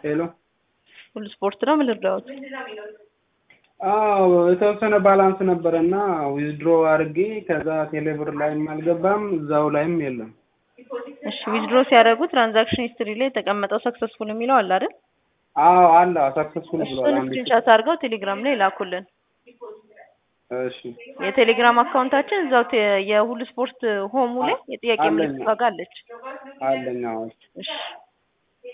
ሄሎ ሁሉ ስፖርት ነው ምን ልርዳዎት? አዎ የተወሰነ ባላንስ ነበርና ዊዝድሮ አድርጌ ከዛ ቴሌብር ላይም አልገባም እዛው ላይም የለም። እሺ ዊዝድሮ ሲያደርጉ ትራንዛክሽን ሂስትሪ ላይ የተቀመጠው ሰክሰስፉል የሚለው አለ አይደል? አዎ አለ ሰክሰስፉል ብሏል። እሱን አንዴ ስክሪንሾት አድርገው ቴሌግራም ላይ ላኩልን። እሺ የቴሌግራም አካውንታችን እዛው የሁሉ ስፖርት ሆሙ ላይ የጥያቄ ምልክት ጋር አለች። አለኝ አዎ። እሺ